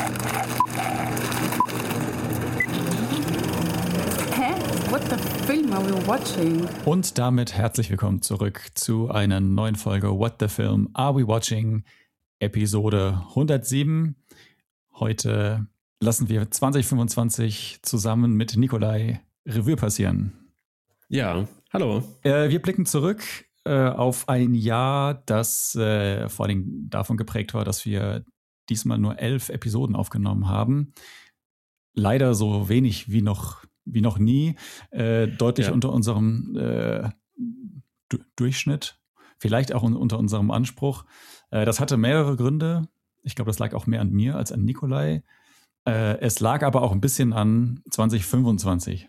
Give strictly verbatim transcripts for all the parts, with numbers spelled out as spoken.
Hä? What the film are we watching? Und damit herzlich willkommen zurück zu einer neuen Folge What the Film Are We Watching? Episode hundertsieben. Heute lassen wir zwanzig fünfundzwanzig zusammen mit Nikolai Revue passieren. Ja, hallo. Äh, wir blicken zurück äh, auf ein Jahr, das äh, vor allem davon geprägt war, dass wir diesmal nur elf Episoden aufgenommen haben. Leider so wenig wie noch, wie noch nie. Äh, deutlich Ja. unter unserem äh, du- Durchschnitt. Vielleicht auch un- unter unserem Anspruch. Äh, das hatte mehrere Gründe. Ich glaube, das lag auch mehr an mir als an Nikolai. Äh, es lag aber auch ein bisschen an zwanzig fünfundzwanzig.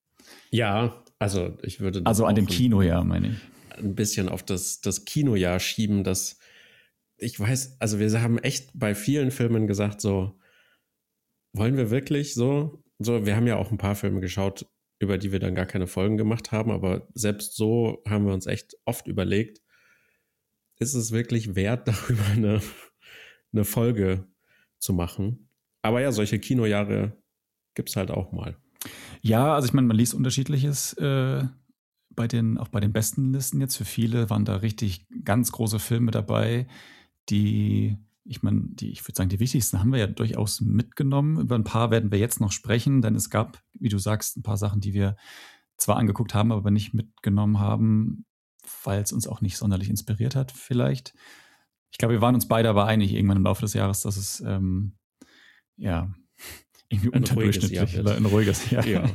Ja, also ich würde das Also an auch dem ein- Kinojahr, meine ich. ein bisschen auf das, das Kinojahr schieben, das ich weiß, also wir haben echt bei vielen Filmen gesagt, so, wollen wir wirklich so? So, wir haben ja auch ein paar Filme geschaut, über die wir dann gar keine Folgen gemacht haben, aber selbst so haben wir uns echt oft überlegt, ist es wirklich wert, darüber eine, eine Folge zu machen? Aber ja, solche Kinojahre gibt es halt auch mal. Ja, also ich meine, man liest Unterschiedliches äh, bei den, auch bei den besten Listen jetzt. Für viele waren da richtig ganz große Filme dabei, die, ich meine, die, ich würde sagen, die wichtigsten haben wir ja durchaus mitgenommen. Über ein paar werden wir jetzt noch sprechen, denn es gab, wie du sagst, ein paar Sachen, die wir zwar angeguckt haben, aber nicht mitgenommen haben, weil es uns auch nicht sonderlich inspiriert hat, vielleicht. Ich glaube, wir waren uns beide aber einig irgendwann im Laufe des Jahres, dass es ähm, ja irgendwie Ein ruhiges unterdurchschnittlich Jahr oder wird. ein ruhiges Jahr. Ja.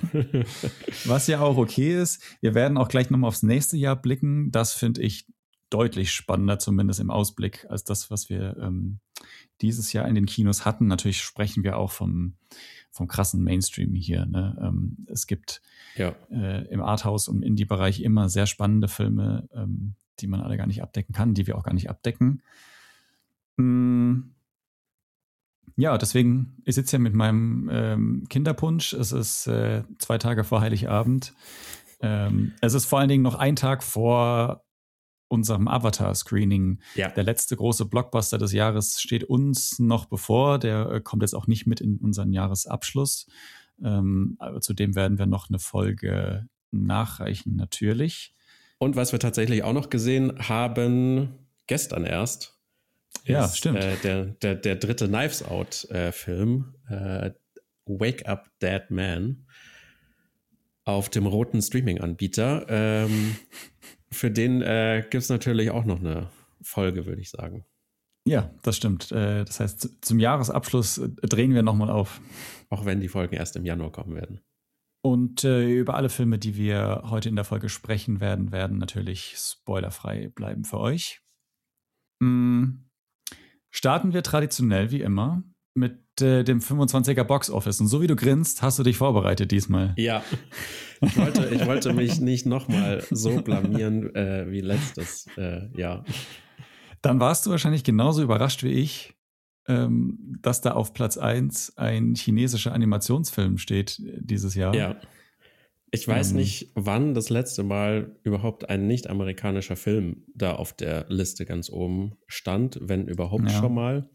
Was ja auch okay ist. Wir werden auch gleich nochmal aufs nächste Jahr blicken. Das finde ich deutlich spannender, zumindest im Ausblick, als das, was wir ähm, dieses Jahr in den Kinos hatten. Natürlich sprechen wir auch vom, vom krassen Mainstream hier. Ne? Ähm, es gibt Ja. äh, im Arthouse- und Indie-Bereich immer sehr spannende Filme, ähm, die man alle gar nicht abdecken kann, die wir auch gar nicht abdecken. Mm. Ja, deswegen, ich sitze hier mit meinem ähm, Kinderpunsch. Es ist äh, zwei Tage vor Heiligabend. Ähm, es ist vor allen Dingen noch ein Tag vor unserem Avatar-Screening. Ja. Der letzte große Blockbuster des Jahres steht uns noch bevor. Der äh, kommt jetzt auch nicht mit in unseren Jahresabschluss. Ähm, aber zudem werden wir noch eine Folge nachreichen, natürlich. Und was wir tatsächlich auch noch gesehen haben, gestern erst, Ja, ist stimmt. äh, der, der, der dritte Knives Out-Film, äh, Wake Up Dead Man, auf dem roten Streaming-Anbieter. Ähm, für den äh, gibt es natürlich auch noch eine Folge, würde ich sagen. Ja, das stimmt. Äh, das heißt, zu- zum Jahresabschluss äh, drehen wir nochmal auf. Auch wenn die Folgen erst im Januar kommen werden. Und äh, über alle Filme, die wir heute in der Folge sprechen werden, werden natürlich spoilerfrei bleiben für euch. Mm, starten wir traditionell wie immer mit äh, dem fünfundzwanziger Box Office. Und so wie du grinst, hast du dich vorbereitet diesmal. Ja, ich wollte, ich wollte mich nicht nochmal so blamieren äh, wie letztes äh, Jahr. Dann warst du wahrscheinlich genauso überrascht wie ich, ähm, dass da auf Platz eins ein chinesischer Animationsfilm steht äh, dieses Jahr. Ja. Ich weiß Ähm. nicht, wann das letzte Mal überhaupt ein nicht-amerikanischer Film da auf der Liste ganz oben stand, wenn überhaupt Ja. schon mal.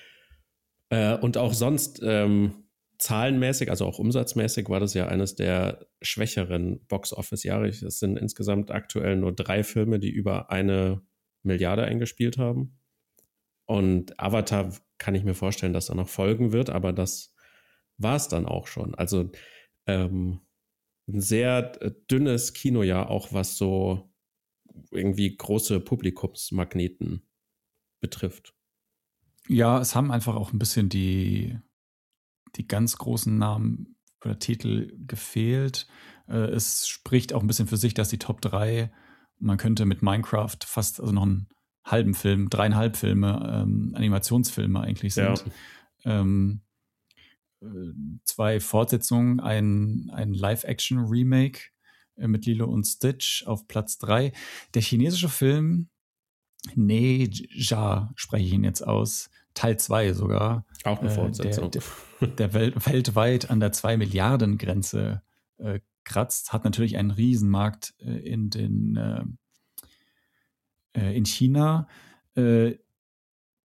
Äh, und auch sonst ähm, zahlenmäßig, also auch umsatzmäßig, war das ja eines der schwächeren Box-Office-Jahre. Es sind insgesamt aktuell nur drei Filme, die über eine Milliarde eingespielt haben. Und Avatar kann ich mir vorstellen, dass da noch folgen wird, aber das war es dann auch schon. Also ähm, ein sehr äh, dünnes Kinojahr, auch was so irgendwie große Publikumsmagneten betrifft. Ja, es haben einfach auch ein bisschen die, die ganz großen Namen oder Titel gefehlt. Äh, es spricht auch ein bisschen für sich, dass die Top drei, man könnte mit Minecraft fast also noch einen halben Film, dreieinhalb Filme, ähm, Animationsfilme eigentlich sind. Ähm, äh, zwei Fortsetzungen, ein, ein Live-Action-Remake äh, mit Lilo und Stitch auf Platz drei. Der chinesische Film Ne Ja, spreche ich ihn jetzt aus, Teil zwei sogar, Auch eine äh, Fortsetzung. der, der, der Wel weltweit an der zwei Milliarden Grenze äh, kratzt, hat natürlich einen Riesenmarkt äh, in den äh, äh, in China. Äh,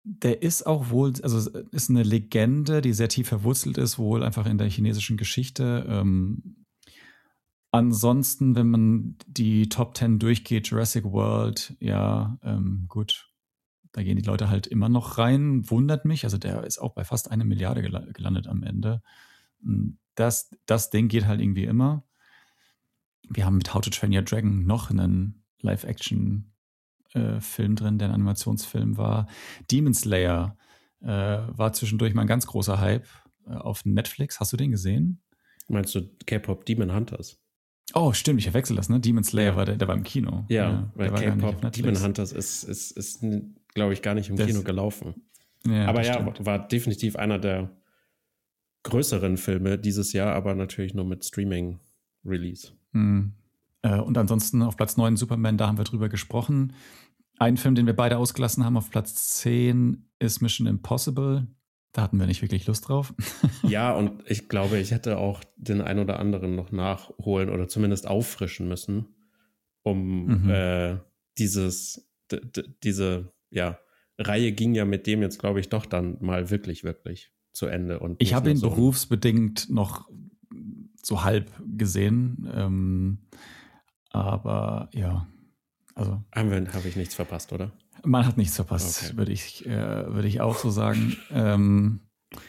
der ist auch wohl, also ist eine Legende, die sehr tief verwurzelt ist, wohl einfach in der chinesischen Geschichte. Ähm, ansonsten, wenn man die Top Ten durchgeht, Jurassic World, ja, ähm, gut, da gehen die Leute halt immer noch rein. Wundert mich, also der ist auch bei fast eine Milliarde gel- gelandet am Ende. Das, das Ding geht halt irgendwie immer. Wir haben mit How to Train Your Dragon noch einen Live-Action-Film drin, der ein Animationsfilm war. Demon Slayer äh, war zwischendurch mal ein ganz großer Hype äh, auf Netflix. Hast du den gesehen? Meinst du K-Pop Demon Hunters? Oh, stimmt, ich verwechsel das, ne? Demon Slayer Ja. war der, der war im Kino. Ja, weil der war gar nicht auf K-Pop Netflix. Demon Hunters ist, ist, ist glaube ich, gar nicht im Das- Kino gelaufen. Ja, aber das ja, stimmt. war definitiv einer der größeren Filme dieses Jahr, aber natürlich nur mit Streaming-Release. Hm. Äh, und ansonsten auf Platz neun Superman, da haben wir drüber gesprochen. Ein Film, den wir beide ausgelassen haben, auf Platz zehn ist Mission Impossible. Da hatten wir nicht wirklich Lust drauf. Ja, und ich glaube, ich hätte auch den ein oder anderen noch nachholen oder zumindest auffrischen müssen, um Mhm. äh, dieses, d- d- diese, ja, Reihe ging ja mit dem jetzt, glaube ich, doch dann mal wirklich, wirklich zu Ende. Und Ich nicht habe nur ihn so ein- berufsbedingt noch so halb gesehen. Ähm, aber ja, also Haben wir, habe ich nichts verpasst, oder? man hat nichts verpasst, Okay. würde ich, äh, würde ich auch so sagen. ähm,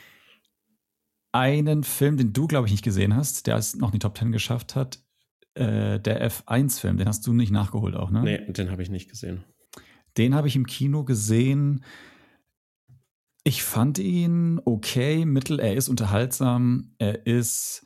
einen Film, den du, glaube ich, nicht gesehen hast, der es noch in die Top Ten geschafft hat, äh, der F eins Film, den hast du nicht nachgeholt auch, ne? Nee, den habe ich nicht gesehen. Den habe ich im Kino gesehen. Ich fand ihn okay, mittel, er ist unterhaltsam, er ist,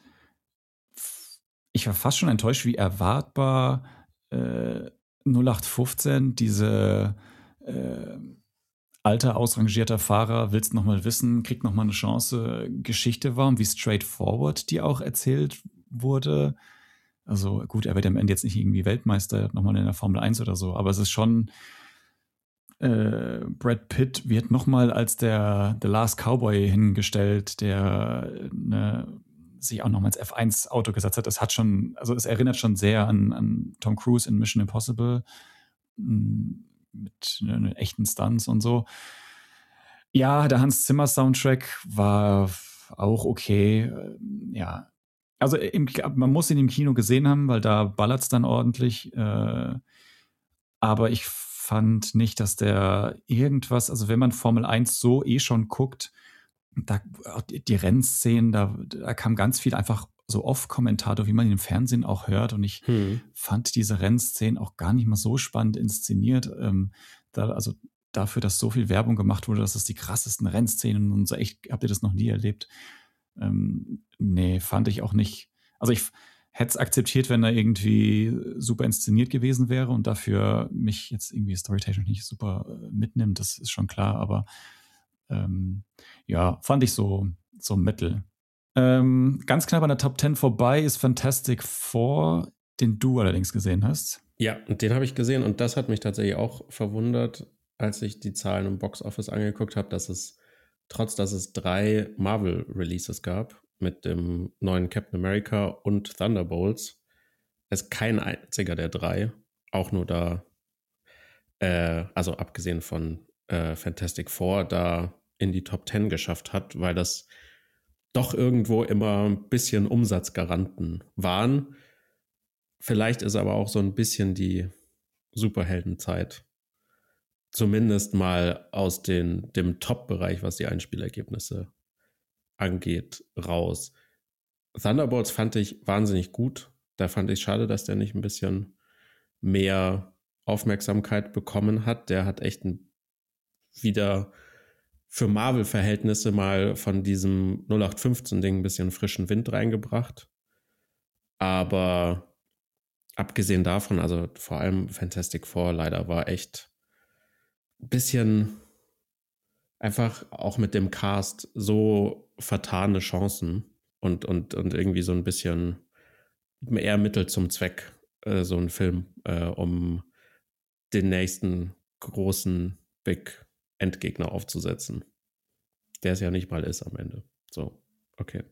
ich war fast schon enttäuscht, wie erwartbar äh, null acht fünfzehn, diese äh, alter, ausrangierter Fahrer, willst noch mal wissen, kriegt noch mal eine Chance, Geschichte war und wie straightforward die auch erzählt wurde. Also gut, er wird am Ende jetzt nicht irgendwie Weltmeister nochmal in der Formel eins oder so, aber es ist schon, äh, Brad Pitt wird nochmal als der The Last Cowboy hingestellt, der ne, sich auch nochmal ins F eins Auto gesetzt hat. Es hat schon, also es erinnert schon sehr an, an Tom Cruise in Mission Impossible mh, mit ne, ne, echten Stunts und so. Ja, der Hans Zimmer Soundtrack war auch okay. äh, Ja, also im, man muss ihn im Kino gesehen haben, weil da ballert es dann ordentlich. Äh, aber ich fand nicht, dass der irgendwas, also wenn man Formel eins so eh schon guckt, da, die, die Rennszenen, da, da kam ganz viel einfach so Off-Kommentator, wie man ihn im Fernsehen auch hört. Und ich Hm. fand diese Rennszenen auch gar nicht mal so spannend inszeniert. Ähm, da, also dafür, dass so viel Werbung gemacht wurde, dass es die krassesten Rennszenen und so echt, habt ihr das noch nie erlebt? Ähm, nee, fand ich auch nicht. Also ich hätte es akzeptiert, wenn er irgendwie super inszeniert gewesen wäre und dafür mich jetzt irgendwie storytechnisch nicht super äh, mitnimmt, das ist schon klar, aber ähm, ja, fand ich so, so mittel. Ähm, ganz knapp an der Top Ten vorbei ist Fantastic Four, den du allerdings gesehen hast. Ja, und den habe ich gesehen und das hat mich tatsächlich auch verwundert, als ich die Zahlen im Box-Office angeguckt habe, dass es, trotz dass es drei Marvel-Releases gab, mit dem neuen Captain America und Thunderbolts, es kein einziger der drei, auch nur da, äh, also abgesehen von äh, Fantastic Four, da in die Top Ten geschafft hat, weil das doch irgendwo immer ein bisschen Umsatzgaranten waren. Vielleicht ist aber auch so ein bisschen die Superheldenzeit zumindest mal aus den, dem Top-Bereich, was die Einspielergebnisse angeht, raus. Thunderbolts fand ich wahnsinnig gut. Da fand ich schade, dass der nicht ein bisschen mehr Aufmerksamkeit bekommen hat. Der hat echt ein, wieder für Marvel-Verhältnisse mal von diesem null acht fünfzehn-Ding ein bisschen frischen Wind reingebracht. Aber abgesehen davon, also vor allem Fantastic Four leider war echt ein bisschen einfach auch mit dem Cast so vertane Chancen und, und, und irgendwie so ein bisschen eher Mittel zum Zweck, äh, so ein Film, äh, um den nächsten großen Big Endgegner aufzusetzen. Der es ja nicht mal ist am Ende. So, okay.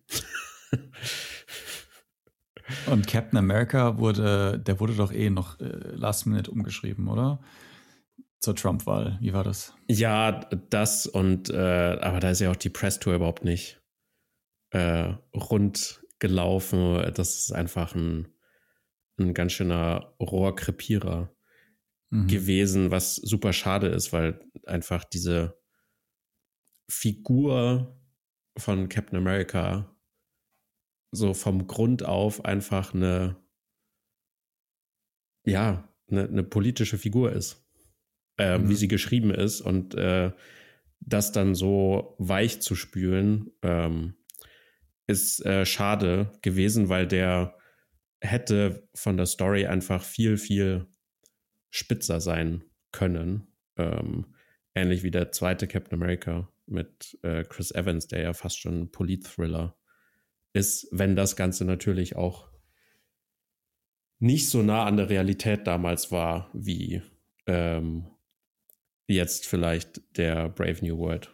Und Captain America wurde, der wurde doch eh noch äh, Last Minute umgeschrieben, oder? zur Trump-Wahl. Wie war das? Ja, das und, äh, aber da ist ja auch die Press-Tour überhaupt nicht äh, rund gelaufen. Das ist einfach ein, ein ganz schöner Rohrkrepierer mhm. gewesen, was super schade ist, weil einfach diese Figur von Captain America so vom Grund auf einfach eine, ja, eine, eine politische Figur ist, äh, mhm. wie sie geschrieben ist und äh, das dann so weich zu spülen, ähm, ist äh, schade gewesen, weil der hätte von der Story einfach viel, viel spitzer sein können. Ähm, ähnlich wie der zweite Captain America mit äh, Chris Evans, der ja fast schon ein Polit-Thriller ist, wenn das Ganze natürlich auch nicht so nah an der Realität damals war, wie ähm, jetzt vielleicht der Brave New World.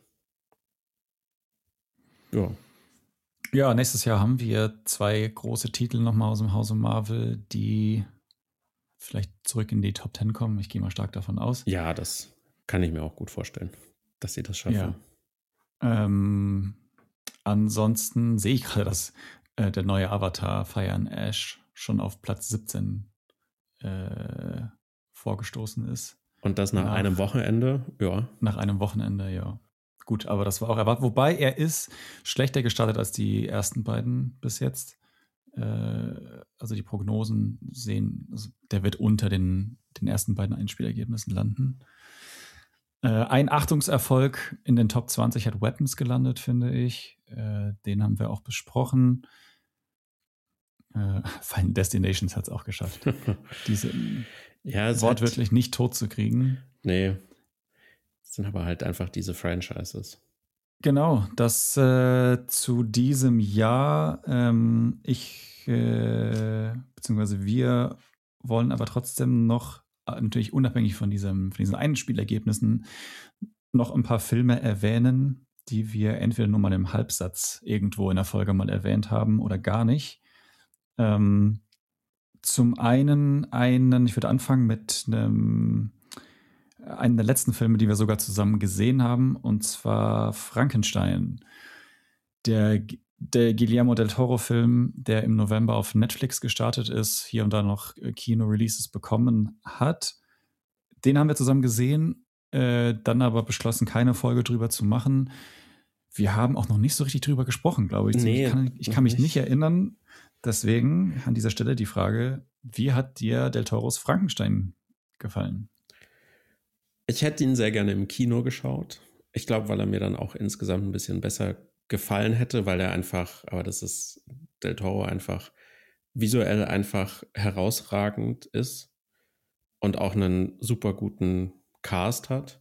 Ja. Ja, nächstes Jahr haben wir zwei große Titel nochmal aus dem Hause Marvel, die vielleicht zurück in die Top Ten kommen. Ich gehe mal stark davon aus. Ja, das kann ich mir auch gut vorstellen, dass sie das schaffen. Ja. Ähm, ansonsten sehe ich gerade, dass äh, der neue Avatar Fire and Ash schon auf Platz siebzehn äh, vorgestoßen ist. Und das nach, nach einem Wochenende? Ja. Nach einem Wochenende, ja. Gut, aber das war auch erwartet. Wobei er ist schlechter gestartet als die ersten beiden bis jetzt. Äh, also die Prognosen sehen, also der wird unter den, den ersten beiden Einspielergebnissen landen. Äh, ein Achtungserfolg in den Top zwanzig hat Weapons gelandet, finde ich. Äh, den haben wir auch besprochen. Äh, Final Destinations hat es auch geschafft, diese ja, wortwörtlich hat, nicht tot zu kriegen. Nee. Das sind aber halt einfach diese Franchises. Genau, das äh, zu diesem Jahr. Ähm, ich, äh, beziehungsweise wir wollen aber trotzdem noch, äh, natürlich unabhängig von, diesem, von diesen Einspielergebnissen, noch ein paar Filme erwähnen, die wir entweder nur mal im Halbsatz irgendwo in der Folge mal erwähnt haben oder gar nicht. Ähm, zum einen einen, ich würde anfangen mit einem einen der letzten Filme, die wir sogar zusammen gesehen haben, und zwar Frankenstein. Der, der Guillermo del Toro-Film, der im November auf Netflix gestartet ist, hier und da noch Kino-Releases bekommen hat. Den haben wir zusammen gesehen, äh, dann aber beschlossen, keine Folge drüber zu machen. Wir haben auch noch nicht so richtig drüber gesprochen, glaube ich. Nee, ich kann, ich kann mich nicht. nicht erinnern. Deswegen an dieser Stelle die Frage, wie hat dir Del Toros Frankenstein gefallen? Ich hätte ihn sehr gerne im Kino geschaut. Ich glaube, weil er mir dann auch insgesamt ein bisschen besser gefallen hätte, weil er einfach, aber das ist Del Toro einfach visuell einfach herausragend ist und auch einen super guten Cast hat.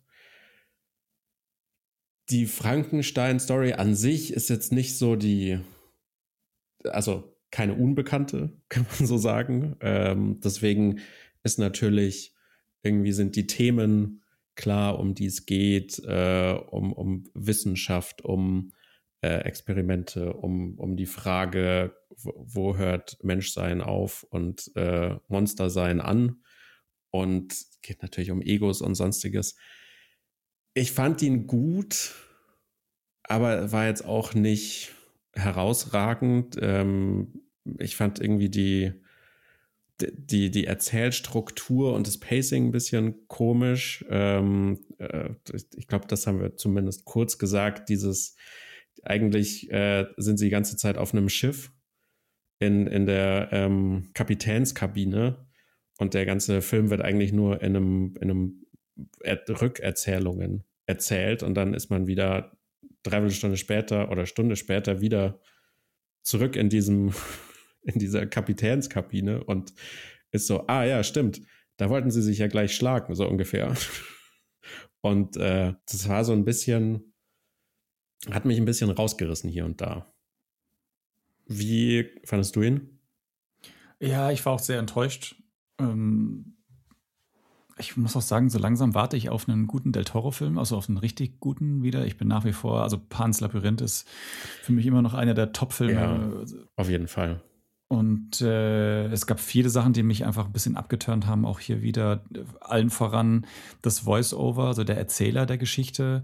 Die Frankenstein-Story an sich ist jetzt nicht so die, also keine Unbekannte, kann man so sagen. Ähm, deswegen ist natürlich, irgendwie sind die Themen klar, um die es geht, äh, um, um Wissenschaft, um äh, Experimente, um, um die Frage, wo, wo hört Menschsein auf und äh, Monstersein an, und geht natürlich um Egos und Sonstiges. Ich fand ihn gut, aber war jetzt auch nicht herausragend. Ähm, ich fand irgendwie die Die, die Erzählstruktur und das Pacing ein bisschen komisch. Ähm, äh, ich glaube, das haben wir zumindest kurz gesagt. Dieses, eigentlich äh, sind sie die ganze Zeit auf einem Schiff in, in der ähm, Kapitänskabine, und der ganze Film wird eigentlich nur in einem, in einem er- Rückerzählungen erzählt, und dann ist man wieder dreiviertel Stunde später oder Stunde später wieder zurück in diesem in dieser Kapitänskabine und ist so, ah ja, stimmt, da wollten sie sich ja gleich schlagen, so ungefähr. Und äh, das war so ein bisschen, hat mich ein bisschen rausgerissen hier und da. Wie fandest du ihn? Ja, ich war auch sehr enttäuscht. Ähm, ich muss auch sagen, so langsam warte ich auf einen guten Del Toro-Film, also auf einen richtig guten wieder. Ich bin nach wie vor, also Pan's Labyrinth ist für mich immer noch einer der Top-Filme. Ja, auf jeden Fall. Und äh, es gab viele Sachen, die mich einfach ein bisschen abgeturnt haben. Auch hier wieder äh, allen voran das Voice-Over, also der Erzähler der Geschichte.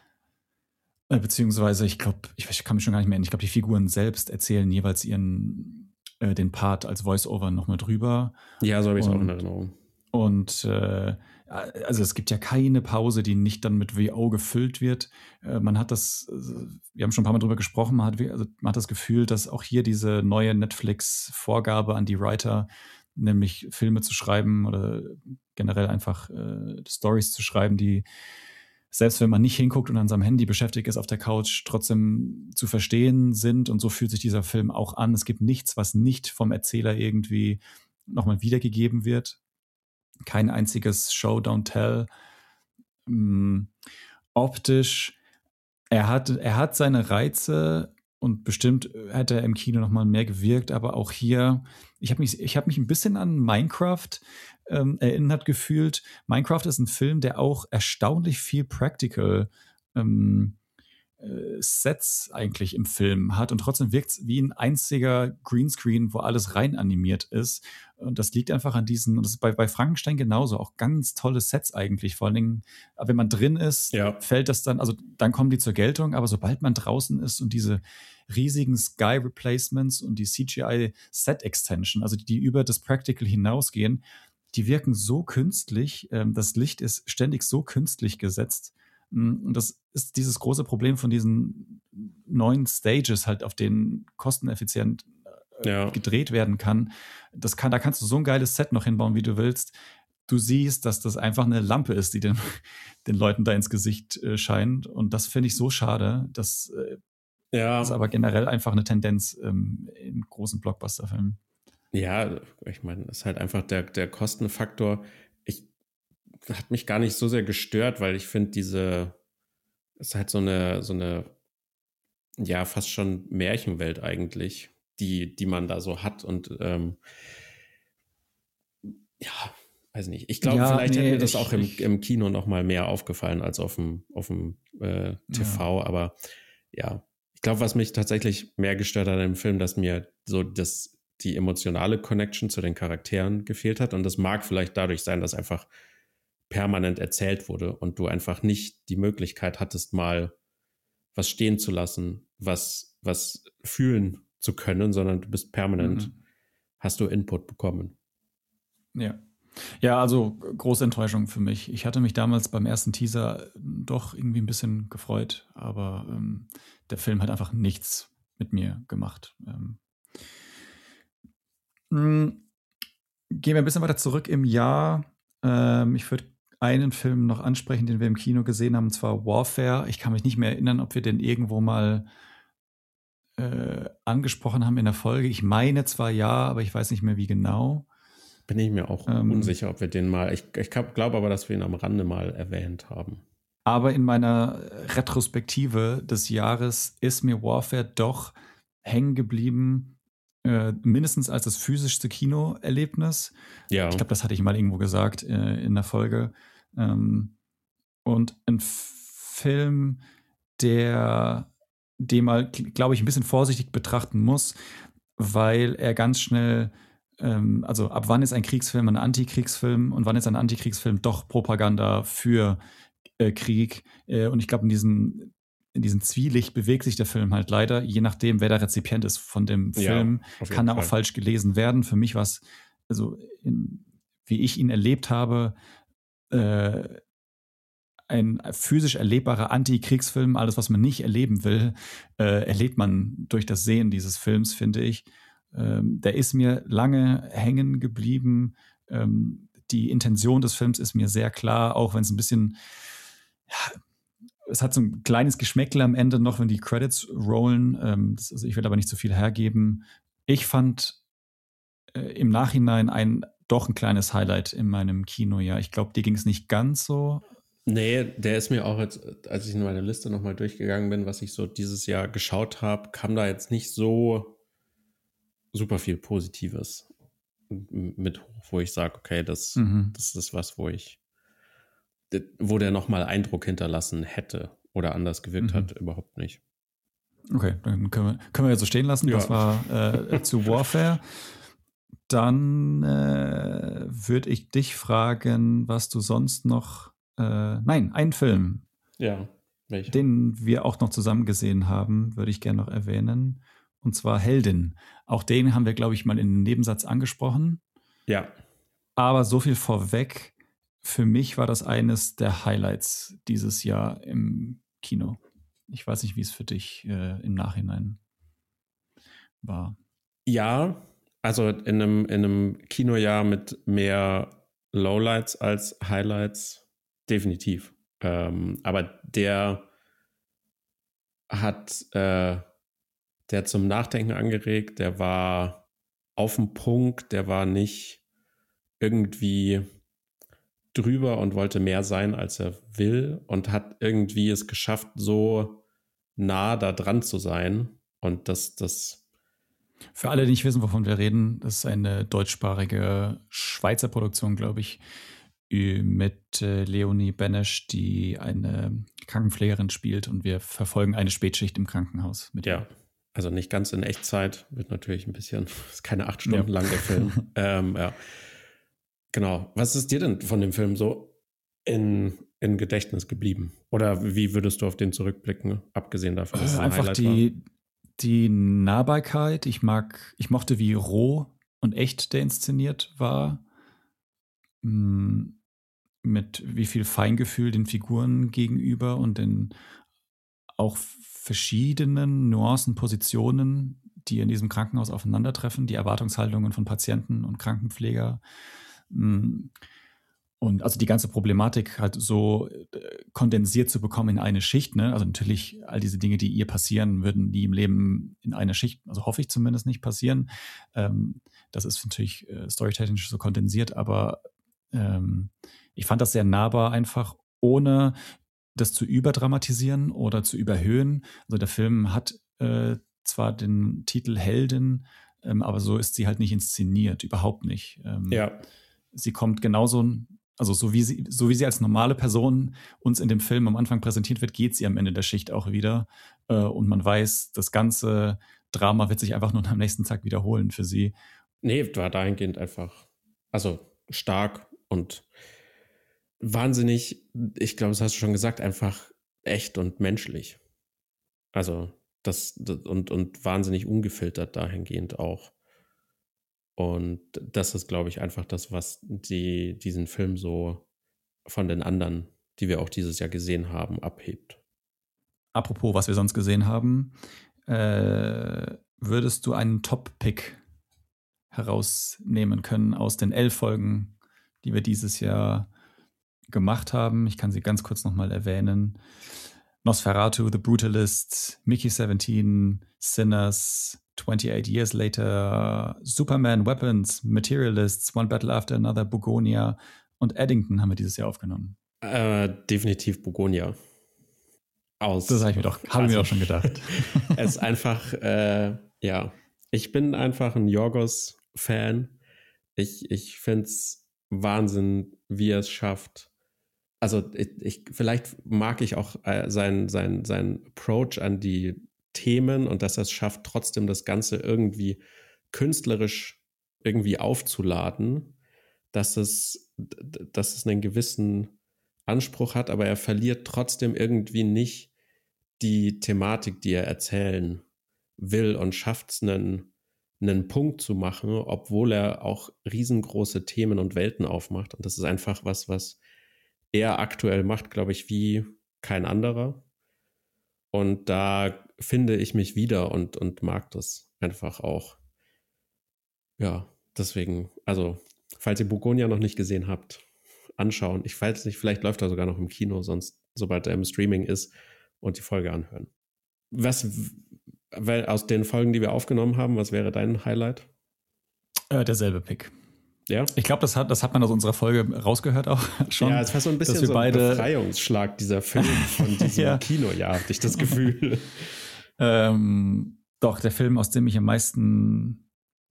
Äh, beziehungsweise, ich glaube, ich, ich kann mich schon gar nicht mehr erinnern. Ich glaube, die Figuren selbst erzählen jeweils ihren äh, den Part als Voice-Over nochmal drüber. Ja, so habe ich es auch in Und, Erinnerung. und äh, also es gibt ja keine Pause, die nicht dann mit V O gefüllt wird. Äh, man hat das, äh, wir haben schon ein paar Mal drüber gesprochen, man hat, also man hat das Gefühl, dass auch hier diese neue Netflix-Vorgabe an die Writer, nämlich Filme zu schreiben oder generell einfach äh, Stories zu schreiben, die selbst wenn man nicht hinguckt und an seinem Handy beschäftigt ist auf der Couch, trotzdem zu verstehen sind. Und so fühlt sich dieser Film auch an. Es gibt nichts, was nicht vom Erzähler irgendwie nochmal wiedergegeben wird. Kein einziges Show, Don't Tell. Ähm, optisch, er hat, er hat seine Reize und bestimmt hätte er im Kino nochmal mehr gewirkt, aber auch hier, ich habe mich, ich hab mich ein bisschen an Minecraft ähm, erinnert gefühlt. Minecraft ist ein Film, der auch erstaunlich viel Practical ähm, äh, Sets eigentlich im Film hat und trotzdem wirkt es wie ein einziger Greenscreen, wo alles rein animiert ist. Und das liegt einfach an diesen, und das ist bei, bei Frankenstein genauso, auch ganz tolle Sets eigentlich. Vor allen Dingen, wenn man drin ist, Ja. fällt das dann, also dann kommen die zur Geltung, aber sobald man draußen ist und diese riesigen Sky Replacements und die C G I Set Extension, also die, die über das Practical hinausgehen, die wirken so künstlich, ähm, das Licht ist ständig so künstlich gesetzt. Und das ist dieses große Problem von diesen neuen Stages, halt, auf denen kosteneffizient äh, Ja. gedreht werden kann. Das kann. Da kannst du so ein geiles Set noch hinbauen, wie du willst. Du siehst, dass das einfach eine Lampe ist, die den, den Leuten da ins Gesicht äh, scheint. Und das finde ich so schade. Das äh, Ja. ist aber generell einfach eine Tendenz ähm, in großen Blockbuster-Filmen. Ja, ich meine, das ist halt einfach der, der Kostenfaktor. Ich hat mich gar nicht so sehr gestört, weil ich finde, diese ist halt so eine, so eine, ja, fast schon Märchenwelt eigentlich, die, die man da so hat. Und ähm, ja, weiß nicht. Ich glaube, Ja, vielleicht nee, hätte mir das ich- auch im, ich- im Kino noch mal mehr aufgefallen als auf dem, auf dem äh, T V. Aber ja, ich glaube, was mich tatsächlich mehr gestört hat an dem Film, dass mir so das, die emotionale Connection zu den Charakteren gefehlt hat. Und das mag vielleicht dadurch sein, dass einfach permanent erzählt wurde und du einfach nicht die Möglichkeit hattest, mal was stehen zu lassen, was, was fühlen zu können, sondern du bist permanent, Mhm. hast du Input bekommen. Ja. Ja, also große Enttäuschung für mich. Ich hatte mich damals beim ersten Teaser doch irgendwie ein bisschen gefreut, aber ähm, der Film hat einfach nichts mit mir gemacht. Ähm, mh, gehen wir ein bisschen weiter zurück im Jahr. Ähm, ich würde einen Film noch ansprechen, den wir im Kino gesehen haben, und zwar Warfare. Ich kann mich nicht mehr erinnern, ob wir den irgendwo mal äh, angesprochen haben in der Folge. Ich meine zwar ja, aber ich weiß nicht mehr, wie genau. Bin ich mir auch Ähm, unsicher, ob wir den mal, ich, ich glaube aber, dass wir ihn am Rande mal erwähnt haben. Aber in meiner Retrospektive des Jahres ist mir Warfare doch hängen geblieben, äh, mindestens als das physischste Kinoerlebnis. Ja, Ich glaube, das hatte ich mal irgendwo gesagt äh, in der Folge. Ähm, und ein Film, der den mal, glaube ich, ein bisschen vorsichtig betrachten muss, weil er ganz schnell, ähm, also ab wann ist ein Kriegsfilm ein Antikriegsfilm und wann ist ein Antikriegsfilm doch Propaganda für äh, Krieg. Äh, und ich glaube, in diesem in diesem Zwielicht bewegt sich der Film halt leider. Je nachdem, wer der Rezipient ist von dem Film, ja, auf jeden kann er auch Fall. falsch gelesen werden. Für mich war es, also in, wie ich ihn erlebt habe, äh, ein physisch erlebbarer Anti-Kriegsfilm. Alles, was man nicht erleben will, äh, erlebt man durch das Sehen dieses Films, finde ich. Ähm, der ist mir lange hängen geblieben. Ähm, die Intention des Films ist mir sehr klar, auch wenn es ein bisschen, ja, es hat so ein kleines Geschmäckle am Ende noch, wenn die Credits rollen. Ähm, das, also ich will aber nicht zu viel hergeben. Ich fand äh, im Nachhinein ein doch ein kleines Highlight in meinem Kinojahr. Ich glaube, dir ging es nicht ganz so. Nee, der ist mir auch jetzt, als ich in meine Liste nochmal durchgegangen bin, was ich so dieses Jahr geschaut habe, kam da jetzt nicht so super viel Positives mit hoch, wo ich sage, okay, das, Mhm. das ist was, wo ich, wo der nochmal Eindruck hinterlassen hätte oder anders gewirkt Mhm. hat, überhaupt nicht. Okay, dann können wir, können wir ja so stehen lassen. Ja. Das war äh, zu Warfare. Dann äh, würde ich dich fragen, was du sonst noch. Äh, nein, einen Film, Ja, welcher? den wir auch noch zusammen gesehen haben, würde ich gerne noch erwähnen. Und zwar Heldin. Auch den haben wir, glaube ich, mal in einem Nebensatz angesprochen. Ja. Aber so viel vorweg. Für mich war das eines der Highlights dieses Jahr im Kino. Ich weiß nicht, wie es für dich äh, im Nachhinein war. Ja, also in einem, in einem Kinojahr mit mehr Lowlights als Highlights, definitiv. Ähm, aber der hat, äh, der hat zum Nachdenken angeregt, der war auf dem Punkt, der war nicht irgendwie drüber und wollte mehr sein, als er will und hat irgendwie es geschafft, so nah da dran zu sein. Und das, das Für alle, die nicht wissen, wovon wir reden, das ist eine deutschsprachige Schweizer Produktion, glaube ich, mit äh, Leonie Benesch, die eine Krankenpflegerin spielt und wir verfolgen eine Spätschicht im Krankenhaus mit ihr. Ja, also nicht ganz in Echtzeit, wird natürlich ein bisschen, ist keine acht Stunden Ja. lang der Film. ähm, ja. Genau. Was ist dir denn von dem Film so in, in Gedächtnis geblieben? Oder wie würdest du auf den zurückblicken, abgesehen davon, dass es ein Einfach Highlight war? die, die Nahbarkeit. Ich mag, ich mochte, wie roh und echt der inszeniert war. Mm, Mit wie viel Feingefühl den Figuren gegenüber und den auch verschiedenen Nuancen, Positionen, die in diesem Krankenhaus aufeinandertreffen, die Erwartungshaltungen von Patienten und Krankenpfleger. Mm, Und also die ganze Problematik halt so äh, kondensiert zu bekommen in eine Schicht. Ne? Also natürlich, all diese Dinge, die ihr passieren, würden nie im Leben in einer Schicht, also hoffe ich zumindest nicht passieren. Ähm, das ist natürlich äh, storytechnisch so kondensiert, aber ähm, ich fand das sehr nahbar einfach, ohne das zu überdramatisieren oder zu überhöhen. Also der Film hat äh, zwar den Titel Heldin, ähm, aber so ist sie halt nicht inszeniert, überhaupt nicht. Ähm, Ja, Sie kommt genauso, also so wie sie, so wie sie als normale Person uns in dem Film am Anfang präsentiert wird, geht sie am Ende der Schicht auch wieder. Äh, und man weiß, das ganze Drama wird sich einfach nur am nächsten Tag wiederholen für sie. nee, war dahingehend einfach, also stark und wahnsinnig, ich glaube, das hast du schon gesagt, einfach echt und menschlich. Also das, das und, und wahnsinnig ungefiltert dahingehend auch. Und das ist, glaube ich, einfach das, was die, diesen Film so von den anderen, die wir auch dieses Jahr gesehen haben, abhebt. Apropos, was wir sonst gesehen haben, äh, würdest du einen Top-Pick herausnehmen können aus den elf Folgen, die wir dieses Jahr gemacht haben? Ich kann sie ganz kurz nochmal erwähnen. Nosferatu, The Brutalist, Mickey seventeen, Sinners, twenty-eight Years Later, Superman, Weapons, Materialists, One Battle After Another, Bugonia und Eddington haben wir dieses Jahr aufgenommen. Äh, definitiv Bugonia. Aus. Das habe ich mir doch, habe ich mir doch schon gedacht. Es ist einfach, äh, ja, ich bin einfach ein Yorgos-Fan. Ich, ich finde es Wahnsinn, wie er es schafft. Also ich, ich, vielleicht mag ich auch äh, sein, sein, sein Approach an die Themen und dass er es schafft, trotzdem das Ganze irgendwie künstlerisch irgendwie aufzuladen, dass es, dass es einen gewissen Anspruch hat, aber er verliert trotzdem irgendwie nicht die Thematik, die er erzählen will und schafft es, einen, einen Punkt zu machen, obwohl er auch riesengroße Themen und Welten aufmacht. Und das ist einfach was, was er aktuell macht, glaube ich, wie kein anderer. Und da finde ich mich wieder und, und mag das einfach auch. Ja, deswegen, also, falls ihr Bugonia noch nicht gesehen habt, anschauen. Ich weiß nicht, vielleicht läuft er sogar noch im Kino, sonst, sobald er im Streaming ist, und die Folge anhören. Was, weil aus den Folgen, die wir aufgenommen haben, was wäre dein Highlight? Äh, derselbe Pick. Ja? Ich glaube, das hat, das hat man aus unserer Folge rausgehört auch schon. Ja, es war so ein bisschen dass wir so ein beide Befreiungsschlag, dieser Film von diesem Ja. Kinojahr, hatte ich das Gefühl. Ähm, doch, der Film, aus dem ich am meisten,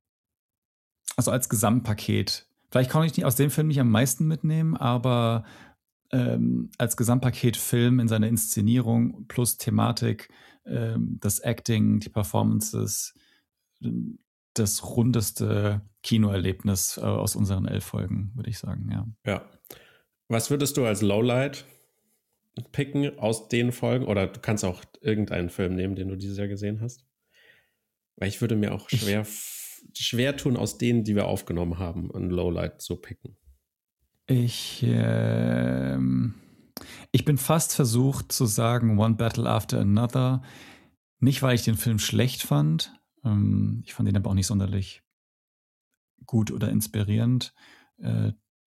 also als Gesamtpaket, vielleicht kann ich nicht aus dem Film nicht am meisten mitnehmen, aber ähm, als Gesamtpaket Film in seiner Inszenierung plus Thematik ähm, das Acting, die Performances, das rundeste Kinoerlebnis äh, aus unseren elf Folgen, würde ich sagen, ja. Ja. Was würdest du als Lowlight picken aus den Folgen? Oder du kannst auch irgendeinen Film nehmen, den du dieses Jahr gesehen hast. Weil ich würde mir auch schwer, ich, schwer tun, aus denen, die wir aufgenommen haben, ein Lowlight zu picken. Ich, ähm, ich bin fast versucht zu sagen One Battle After Another. Nicht, weil ich den Film schlecht fand. Ähm, ich fand ihn aber auch nicht sonderlich gut oder inspirierend. Äh,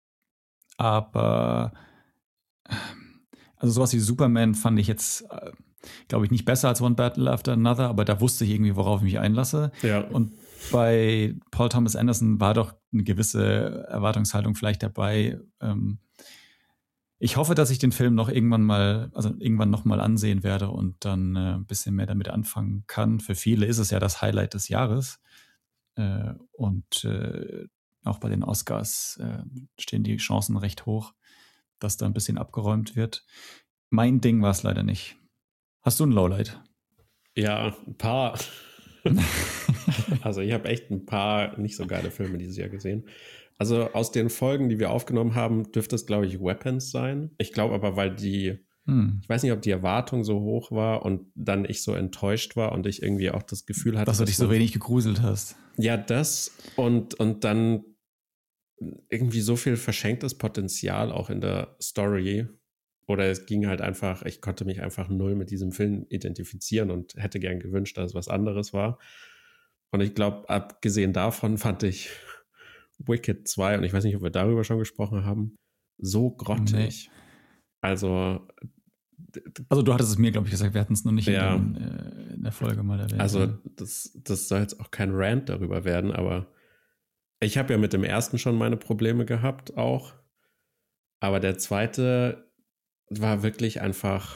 aber also sowas wie Superman fand ich jetzt, äh, glaube ich, nicht besser als One Battle After Another, aber da wusste ich irgendwie, worauf ich mich einlasse. Ja. Und bei Paul Thomas Anderson war doch eine gewisse Erwartungshaltung vielleicht dabei. Ähm, ich hoffe, dass ich den Film noch irgendwann mal, also irgendwann noch mal ansehen werde und dann äh, ein bisschen mehr damit anfangen kann. Für viele ist es ja das Highlight des Jahres. Äh, und äh, auch bei den Oscars äh, stehen die Chancen recht hoch, dass da ein bisschen abgeräumt wird. Mein Ding war es leider nicht. Hast du ein Lowlight? Ja, ein paar. Also ich habe echt ein paar nicht so geile Filme dieses Jahr gesehen. Also aus den Folgen, die wir aufgenommen haben, dürfte es, glaube ich, Weapons sein. Ich glaube aber, weil die, hm. ich weiß nicht, ob die Erwartung so hoch war und dann ich so enttäuscht war und ich irgendwie auch das Gefühl hatte, dass du dich so wenig gegruselt hast. Ja, das und, und dann irgendwie so viel verschenktes Potenzial auch in der Story. Oder es ging halt einfach, ich konnte mich einfach null mit diesem Film identifizieren und hätte gern gewünscht, dass es was anderes war. Und ich glaube, abgesehen davon fand ich Wicked zwei, und ich weiß nicht, ob wir darüber schon gesprochen haben, so grottig. Nee. Also Also du hattest es mir, glaube ich, gesagt, wir hatten es noch nicht ja, in, den, äh, in der Folge mal erwähnt. Also das, das soll jetzt auch kein Rant darüber werden, aber ich habe ja mit dem ersten schon meine Probleme gehabt auch. Aber der zweite war wirklich einfach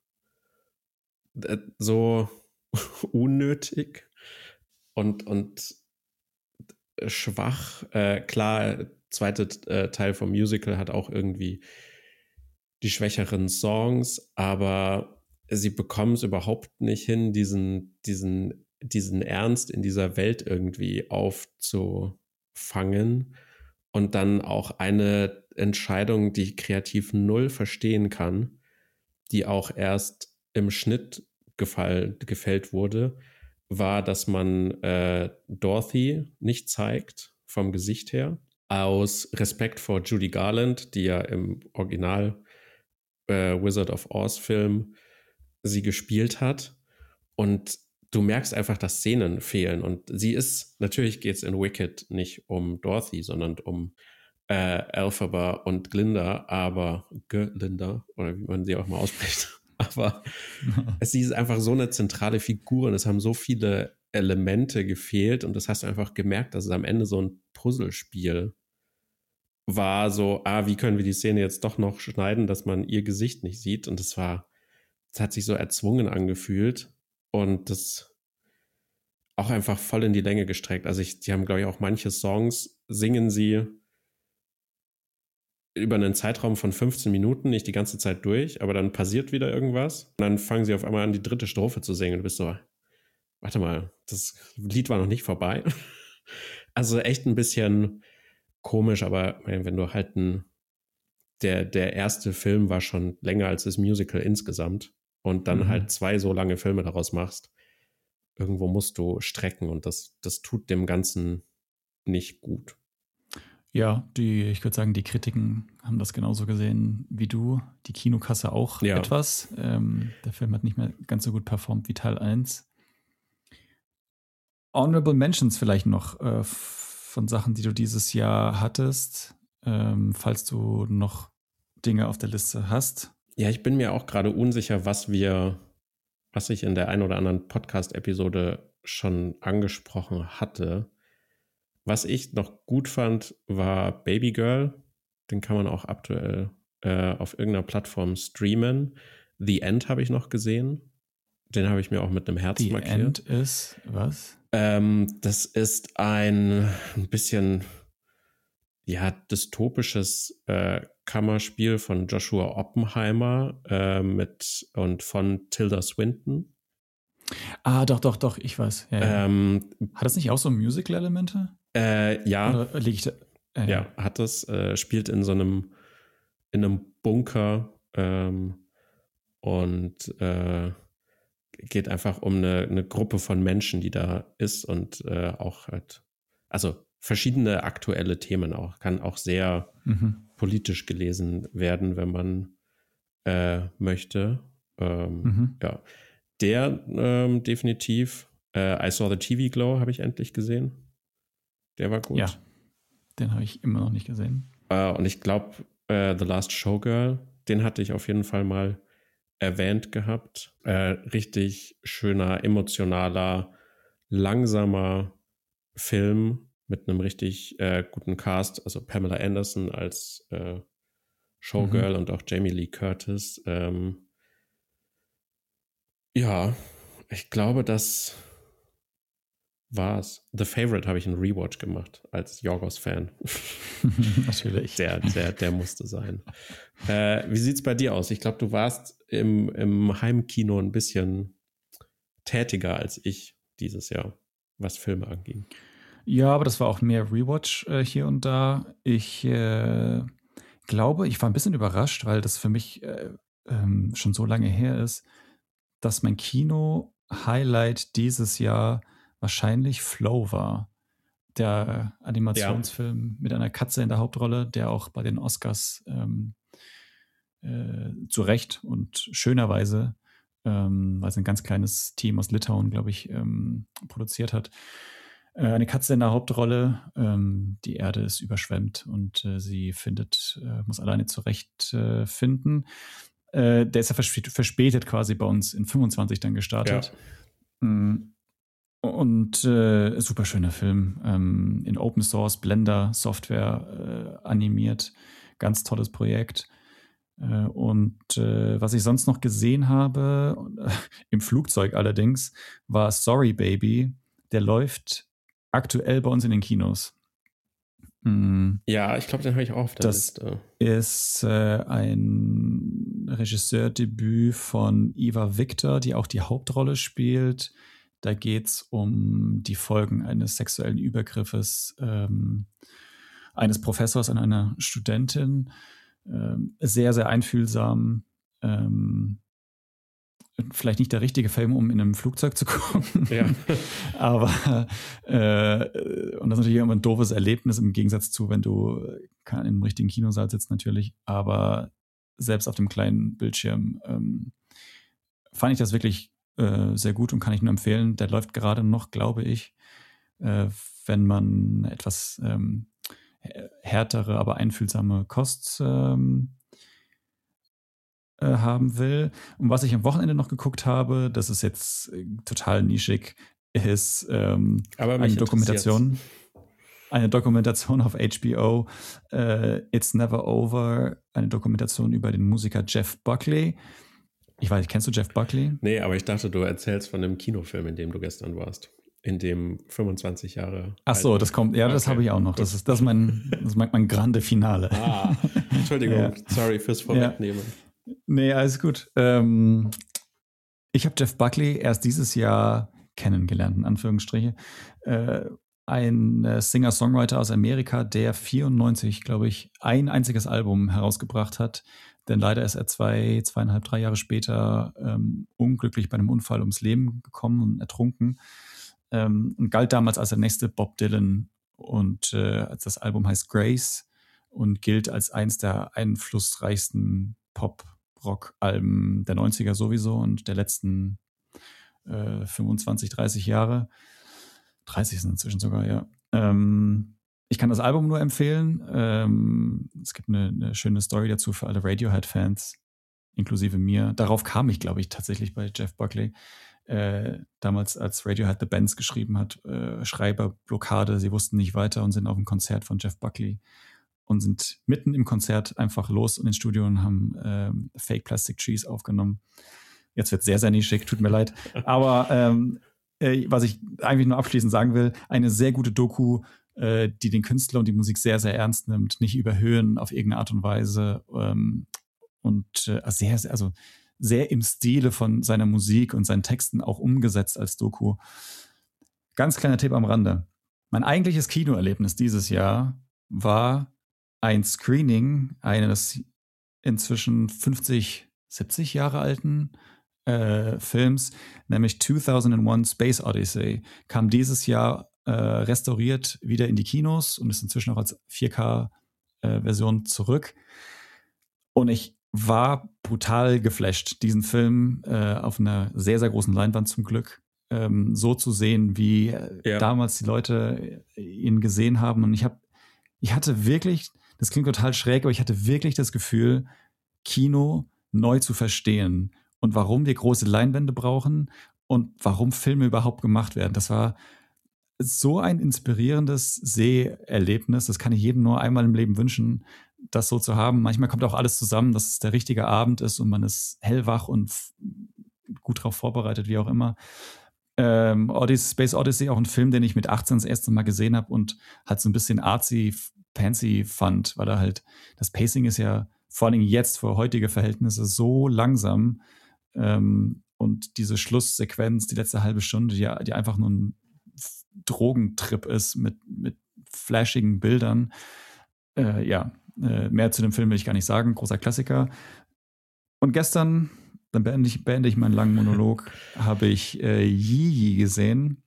so unnötig und, und schwach. Äh, klar, zweite äh, Teil vom Musical hat auch irgendwie die schwächeren Songs, aber sie bekommen es überhaupt nicht hin, diesen, diesen, diesen Ernst in dieser Welt irgendwie aufzufangen. Und dann auch eine Entscheidung, die ich kreativ null verstehen kann, die auch erst im Schnitt gefall, gefällt wurde, war, dass man äh, Dorothy nicht zeigt, vom Gesicht her, aus Respekt vor Judy Garland, die ja im Original äh, Wizard of Oz Film sie gespielt hat. Und du merkst einfach, dass Szenen fehlen. Und sie ist, natürlich geht es in Wicked nicht um Dorothy, sondern um äh, Elphaba und Glinda, aber Glinda, oder wie man sie auch mal ausspricht. Aber sie ist einfach so eine zentrale Figur und es haben so viele Elemente gefehlt und das hast du einfach gemerkt, dass es am Ende so ein Puzzlespiel war, so, ah, wie können wir die Szene jetzt doch noch schneiden, dass man ihr Gesicht nicht sieht, und das war, das hat sich so erzwungen angefühlt und das auch einfach voll in die Länge gestreckt. Also ich, die haben, glaube ich, auch manche Songs, singen sie über einen Zeitraum von fünfzehn Minuten, nicht die ganze Zeit durch, aber dann passiert wieder irgendwas und dann fangen sie auf einmal an, die dritte Strophe zu singen und du bist so, warte mal, das Lied war noch nicht vorbei. Also echt ein bisschen komisch, aber wenn du halt ein, der, der erste Film war schon länger als das Musical insgesamt und dann mhm. halt zwei so lange Filme daraus machst, irgendwo musst du strecken und das, das tut dem Ganzen nicht gut. Ja, die, ich würde sagen, die Kritiken haben das genauso gesehen wie du. Die Kinokasse auch ja. etwas. Ähm, der Film hat nicht mehr ganz so gut performt wie Teil eins. Honorable Mentions vielleicht noch äh, von Sachen, die du dieses Jahr hattest, ähm, falls du noch Dinge auf der Liste hast. Ja, ich bin mir auch gerade unsicher, was wir, was ich in der einen oder anderen Podcast-Episode schon angesprochen hatte. Was ich noch gut fand, war Baby Girl. Den kann man auch aktuell äh, auf irgendeiner Plattform streamen. The End habe ich noch gesehen. Den habe ich mir auch mit einem Herz The markiert. The End ist was? Ähm, das ist ein, ein bisschen ja, dystopisches äh, Kammerspiel von Joshua Oppenheimer äh, mit und von Tilda Swinton. Ah, doch, doch, doch, ich weiß. Ja, ja. Ähm, Hat das nicht auch so Musical-Elemente? äh, ja, Oder liege ich da? Äh, ja, hat das, äh, spielt in so einem, in einem Bunker ähm, und äh, geht einfach um eine, eine Gruppe von Menschen, die da ist und äh, auch halt, also verschiedene aktuelle Themen auch, kann auch sehr Mhm. politisch gelesen werden, wenn man äh, möchte. Ähm, Mhm. ja, der ähm, definitiv. Äh, I Saw the T V Glow habe ich endlich gesehen. Der war gut. Ja, den habe ich immer noch nicht gesehen. Äh, und ich glaube, äh, The Last Showgirl, den hatte ich auf jeden Fall mal erwähnt gehabt. Äh, richtig schöner, emotionaler, langsamer Film mit einem richtig äh, guten Cast. Also Pamela Anderson als äh, Showgirl Mhm. und auch Jamie Lee Curtis. Ähm, ja, ich glaube, das war's. The Favorite habe ich einen Rewatch gemacht als Yorgos-Fan. Natürlich. Der, der, der musste sein. Äh, wie sieht's bei dir aus? Ich glaube, du warst im, im Heimkino ein bisschen tätiger als ich dieses Jahr, was Filme anging. Ja, aber das war auch mehr Rewatch äh, hier und da. Ich äh, glaube, ich war ein bisschen überrascht, weil das für mich äh, ähm, schon so lange her ist, dass mein Kino-Highlight dieses Jahr wahrscheinlich Flow war. Der Animationsfilm mit einer Katze in der Hauptrolle, der auch bei den Oscars ähm, äh, zu Recht und schönerweise, ähm, weil es ein ganz kleines Team aus Litauen, glaube ich, ähm, produziert hat. Äh, eine Katze in der Hauptrolle, ähm, die Erde ist überschwemmt und äh, sie findet, äh, muss alleine zurechtfinden. Äh, der ist ja verspät- verspätet quasi bei uns in fünfundzwanzig dann gestartet. Ja. Mm. Und äh, super schöner Film. Ähm, in Open Source, Blender Software äh, animiert. Ganz tolles Projekt. Äh, und äh, was ich sonst noch gesehen habe, äh, im Flugzeug allerdings, war Sorry Baby. Der läuft aktuell bei uns in den Kinos. Mm. Ja, ich glaube, den habe ich auch auf der Das Liste. ist äh, ein Regisseurdebüt von Eva Victor, die auch die Hauptrolle spielt. Da geht es um die Folgen eines sexuellen Übergriffes ähm, eines Professors an einer Studentin. Ähm, sehr, sehr einfühlsam. Ähm, vielleicht nicht der richtige Film, um in einem Flugzeug zu gucken. Ja. Aber äh, und das ist natürlich immer ein doofes Erlebnis im Gegensatz zu, wenn du in einem richtigen Kinosaal sitzt natürlich. Aber selbst auf dem kleinen Bildschirm ähm, fand ich das wirklich äh, sehr gut und kann ich nur empfehlen. Der läuft gerade noch, glaube ich, äh, wenn man etwas ähm, härtere, aber einfühlsame Kost ähm, äh, haben will. Und was ich am Wochenende noch geguckt habe, das ist jetzt äh, total nischig, ist ähm, Aber eine mich Dokumentation. Eine Dokumentation auf H B O, äh, It's Never Over, eine Dokumentation über den Musiker Jeff Buckley. Ich weiß nicht, kennst du Jeff Buckley? Nee, aber ich dachte, du erzählst von dem Kinofilm, in dem du gestern warst. In dem fünfundzwanzig Jahre. Ach so, alten- das kommt, ja, das Okay, habe ich auch noch. Das gut. ist, das ist mein, das ist mein, mein grande Finale. Ah, Entschuldigung, Ja. sorry fürs Vorwegnehmen. Nee, alles gut. Ähm, ich habe Jeff Buckley erst dieses Jahr kennengelernt, in Anführungsstriche. Äh, ein äh, Singer-Songwriter aus Amerika, der vierundneunzig, glaube ich, ein einziges Album herausgebracht hat. Denn leider ist er zwei, zweieinhalb, drei Jahre später ähm, unglücklich bei einem Unfall ums Leben gekommen und ertrunken. Ähm, und galt damals als der nächste Bob Dylan. Und äh, das Album heißt Grace und gilt als eins der einflussreichsten Pop-Rock-Alben der neunziger sowieso und der letzten äh, fünfundzwanzig, dreißig Jahre. dreißig sind inzwischen sogar, ja. Ähm, ich kann das Album nur empfehlen. Ähm, es gibt eine, eine schöne Story dazu für alle Radiohead-Fans, inklusive mir. Darauf kam ich, glaube ich, tatsächlich bei Jeff Buckley. Äh, damals, als Radiohead The Bands geschrieben hat, äh, Schreiberblockade, sie wussten nicht weiter und sind auf ein Konzert von Jeff Buckley und sind mitten im Konzert einfach los in den Studio und haben ähm, Fake Plastic Cheese aufgenommen. Jetzt wird sehr, sehr nischig, tut mir leid. Aber ähm, äh, was ich eigentlich nur abschließend sagen will, eine sehr gute Doku, äh, die den Künstler und die Musik sehr, sehr ernst nimmt, nicht überhöhen auf irgendeine Art und Weise ähm, und äh, sehr, sehr, also sehr im Stile von seiner Musik und seinen Texten auch umgesetzt als Doku. Ganz kleiner Tipp am Rande. Mein eigentliches Kinoerlebnis dieses Jahr war ein Screening eines inzwischen fünfzig, siebzig Jahre alten äh, Films, nämlich zweitausendeins Space Odyssey. Kam dieses Jahr äh, restauriert wieder in die Kinos und ist inzwischen auch als vier K-Version äh, zurück. Und ich war brutal geflasht, diesen Film äh, auf einer sehr, sehr großen Leinwand zum Glück ähm, so zu sehen, wie äh, ja. damals die Leute ihn gesehen haben. Und ich habe, ich hatte wirklich, das klingt total schräg, aber ich hatte wirklich das Gefühl, Kino neu zu verstehen und warum wir große Leinwände brauchen und warum Filme überhaupt gemacht werden. Das war so ein inspirierendes Seherlebnis. Das kann ich jedem nur einmal im Leben wünschen, das so zu haben. Manchmal kommt auch alles zusammen, dass es der richtige Abend ist und man ist hellwach und f- gut darauf vorbereitet, wie auch immer. Ähm, Odyssey, Space Odyssey, auch ein Film, den ich mit achtzehn das erste Mal gesehen habe und halt so ein bisschen artsy, fancy fand, weil er halt, das Pacing ist ja vor allem jetzt für heutige Verhältnisse so langsam ähm, und diese Schlusssequenz, die letzte halbe Stunde, die, die einfach nur ein Drogentrip ist mit, mit flashigen Bildern. Äh, ja, äh, mehr zu dem Film will ich gar nicht sagen. Großer Klassiker. Und gestern, dann beende ich, beende ich meinen langen Monolog, habe ich äh, Yi Yi gesehen.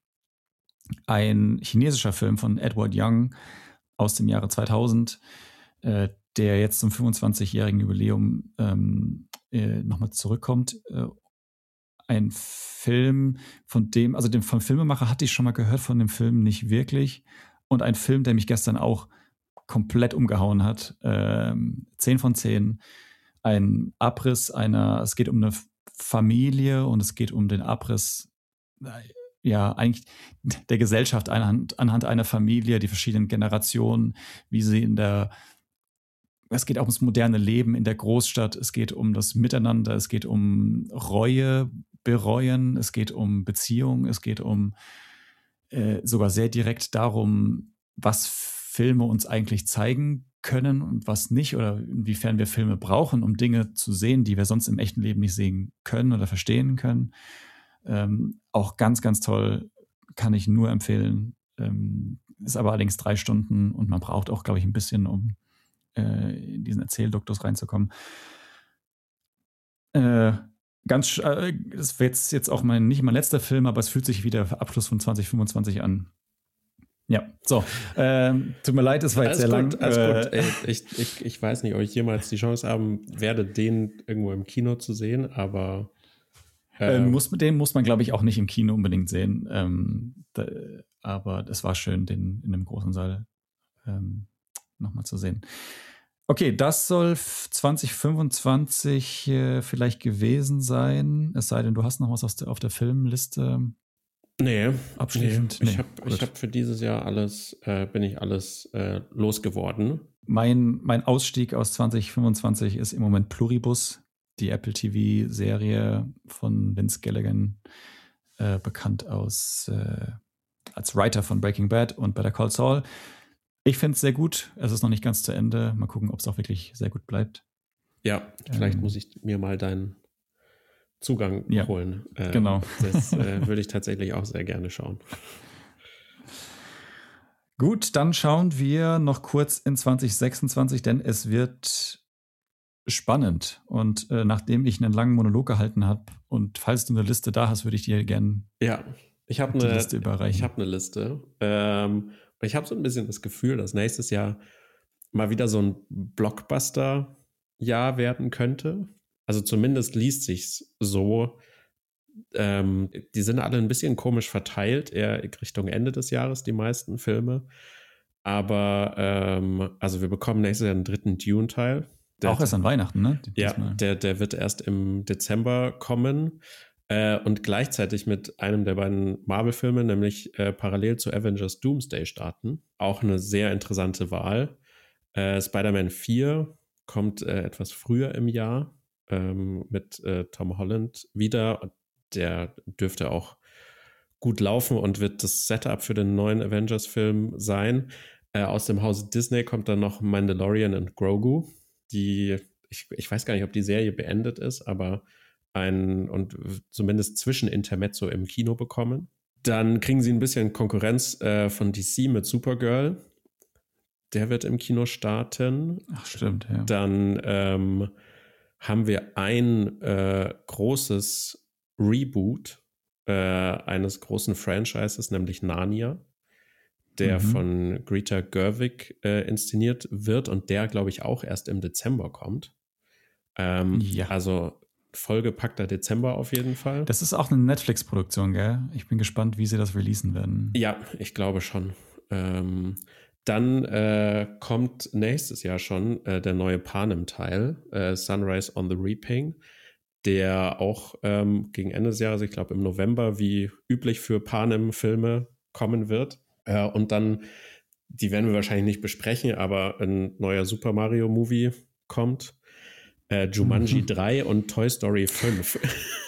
Ein chinesischer Film von Edward Young aus dem Jahre zweitausend, äh, der jetzt zum fünfundzwanzigjährigen Jubiläum ähm, äh, nochmal zurückkommt. Äh, ein Film, von dem, also dem vom Filmemacher hatte ich schon mal gehört, von dem Film nicht wirklich. Und ein Film, der mich gestern auch komplett umgehauen hat. Ähm, zehn von zehn. Ein Abriss einer, es geht um eine Familie und es geht um den Abriss, ja, eigentlich der Gesellschaft anhand, anhand einer Familie, die verschiedenen Generationen, wie sie in der, es geht auch ums moderne Leben in der Großstadt, es geht um das Miteinander, es geht um Reue, Bereuen, es geht um Beziehung, es geht um äh, sogar sehr direkt darum, was Filme uns eigentlich zeigen können und was nicht oder inwiefern wir Filme brauchen, um Dinge zu sehen, die wir sonst im echten Leben nicht sehen können oder verstehen können. Ähm, auch ganz, ganz toll, kann ich nur empfehlen. Ähm, ist aber allerdings drei Stunden und man braucht auch, glaube ich, ein bisschen, um äh, in diesen Erzählduktus reinzukommen. Äh, ganz, äh, das wäre jetzt, jetzt auch mein, nicht mein letzter Film, aber es fühlt sich wie der Abschluss von zwanzig fünfundzwanzig an. Ja, so. Ähm, tut mir leid, es war jetzt alles sehr gut, lang. Alles äh, gut. Ey, ich, ich, ich weiß nicht, ob ich jemals die Chance haben werde, den irgendwo im Kino zu sehen, aber äh, muss, den muss man, glaube ich, auch nicht im Kino unbedingt sehen. Ähm, da, aber es war schön, den in einem großen Saal ähm, nochmal zu sehen. Okay, das soll zwanzig fünfundzwanzig äh, vielleicht gewesen sein. Es sei denn, du hast noch was aus der, auf der Filmliste. Nee, abschließend. Nee. Nee, ich habe hab für dieses Jahr alles, äh, bin ich alles äh, losgeworden. Mein, mein Ausstieg aus zwanzig fünfundzwanzig ist im Moment Pluribus, die Apple T V-Serie von Vince Gilligan, äh, bekannt aus äh, als Writer von Breaking Bad und Better Call Saul. Ich finde es sehr gut. Es ist noch nicht ganz zu Ende. Mal gucken, ob es auch wirklich sehr gut bleibt. Ja, vielleicht ähm, muss ich mir mal deinen Zugang ja, holen. Ähm, genau. Das äh, würde ich tatsächlich auch sehr gerne schauen. Gut, dann schauen wir noch kurz in zwanzig sechsundzwanzig, denn es wird spannend. Und äh, nachdem ich einen langen Monolog gehalten habe und falls du eine Liste da hast, würde ich dir gerne ja, ich habe die eine Liste überreichen. Ich habe eine Liste. Ähm, und ich habe so ein bisschen das Gefühl, dass nächstes Jahr mal wieder so ein Blockbuster-Jahr werden könnte. Also zumindest liest sich's so. Ähm, die sind alle ein bisschen komisch verteilt, eher Richtung Ende des Jahres, die meisten Filme. Aber ähm, also wir bekommen nächstes Jahr einen dritten Dune-Teil. Der, Auch erst an Weihnachten, ne? Ja, der, der wird erst im Dezember kommen. Äh, und gleichzeitig mit einem der beiden Marvel-Filme, nämlich äh, parallel zu Avengers Doomsday starten. Auch eine sehr interessante Wahl. Äh, Spider-Man vier kommt äh, etwas früher im Jahr ähm, mit äh, Tom Holland wieder. Der dürfte auch gut laufen und wird das Setup für den neuen Avengers-Film sein. Äh, aus dem Hause Disney kommt dann noch Mandalorian und Grogu. Die, ich, ich weiß gar nicht, ob die Serie beendet ist, aber ein und zumindest Zwischenintermezzo im Kino bekommen. Dann kriegen sie ein bisschen Konkurrenz äh, von D C mit Supergirl. Der wird im Kino starten. Ach, stimmt, ja. Dann ähm, haben wir ein äh, großes Reboot äh, eines großen Franchises, nämlich Narnia, der mhm. von Greta Gerwig äh, inszeniert wird und der, glaube ich, auch erst im Dezember kommt. Ähm, ja. Also vollgepackter Dezember auf jeden Fall. Das ist auch eine Netflix-Produktion, gell? Ich bin gespannt, wie sie das releasen werden. Ja, ich glaube schon. Ähm, dann äh, kommt nächstes Jahr schon äh, der neue Panem-Teil, äh, Sunrise on the Reaping, der auch ähm, gegen Ende des Jahres, ich glaube im November, wie üblich für Panem-Filme kommen wird. Äh, und dann, die werden wir wahrscheinlich nicht besprechen, aber ein neuer Super Mario-Movie kommt. Äh, Jumanji mhm. drei und Toy Story fünf.